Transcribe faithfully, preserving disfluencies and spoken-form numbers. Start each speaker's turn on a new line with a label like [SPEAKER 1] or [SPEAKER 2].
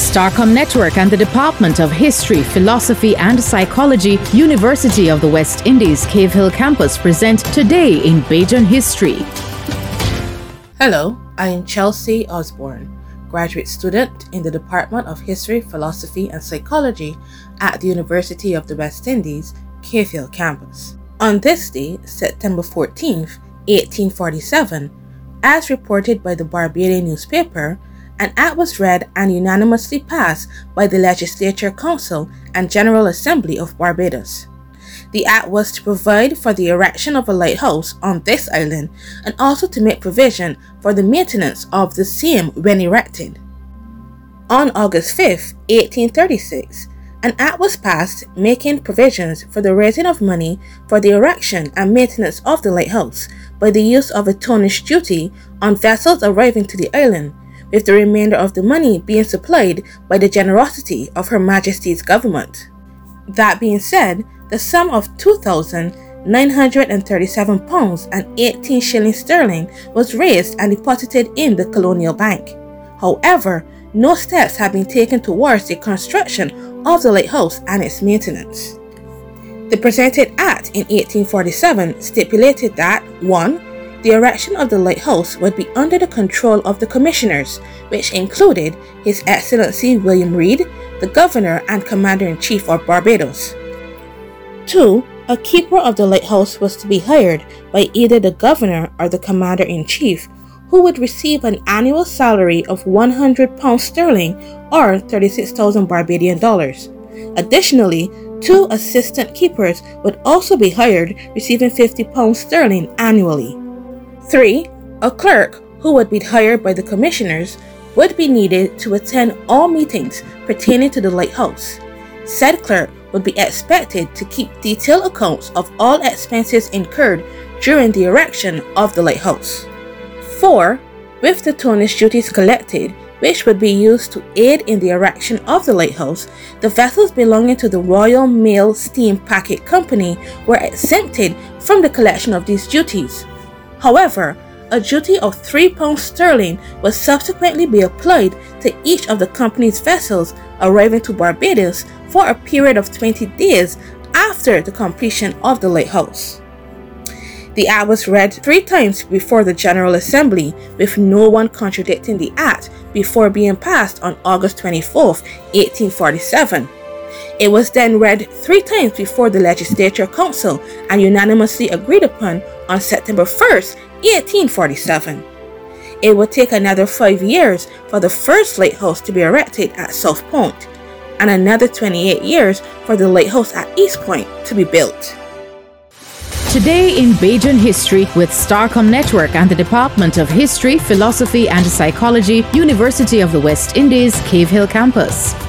[SPEAKER 1] Starcom Network and the Department of History, Philosophy and Psychology, University of the West Indies, Cave Hill Campus present Today in Bajan History.
[SPEAKER 2] Hello, I am Chelsea Osborne, graduate student in the Department of History, Philosophy and Psychology at the University of the West Indies, Cave Hill Campus. On this day, September fourteenth, eighteen forty-seven, as reported by the Barbadian newspaper, an act was read and unanimously passed by the Legislature Council and General Assembly of Barbados. The act was to provide for the erection of a lighthouse on this island and also to make provision for the maintenance of the same when erected. On August fifth, eighteen thirty-six, an act was passed making provisions for the raising of money for the erection and maintenance of the lighthouse by the use of a tonnage duty on vessels arriving to the island, with the remainder of the money being supplied by the generosity of Her Majesty's government. That being said, the sum of two thousand nine hundred thirty-seven pounds and eighteen shillings sterling was raised and deposited in the Colonial Bank. However, no steps have been taken towards the construction of the lighthouse and its maintenance. The presented Act in eighteen forty-seven stipulated that one. The erection of the lighthouse would be under the control of the Commissioners, which included His Excellency William Reid, the Governor and Commander-in-Chief of Barbados. two. A keeper of the lighthouse was to be hired by either the Governor or the Commander-in-Chief, who would receive an annual salary of one hundred pounds sterling or thirty-six thousand Barbadian dollars. Additionally, two assistant keepers would also be hired, receiving fifty pounds sterling annually. three. A clerk, who would be hired by the Commissioners, would be needed to attend all meetings pertaining to the lighthouse. Said clerk would be expected to keep detailed accounts of all expenses incurred during the erection of the lighthouse. four. With the tonnage duties collected, which would be used to aid in the erection of the lighthouse, the vessels belonging to the Royal Mail Steam Packet Company were exempted from the collection of these duties. However, a duty of three pounds sterling was subsequently be applied to each of the company's vessels arriving to Barbados for a period of twenty days after the completion of the lighthouse. The Act was read three times before the General Assembly, with no one contradicting the Act before being passed on August twenty-fourth, eighteen forty-seven. It was then read three times before the Legislature Council and unanimously agreed upon on September first, eighteen forty-seven. It would take another five years for the first lighthouse to be erected at South Point, and another twenty-eight years for the lighthouse at East Point to be built.
[SPEAKER 1] Today in Bajan History with Starcom Network and the Department of History, Philosophy and Psychology, University of the West Indies, Cave Hill Campus.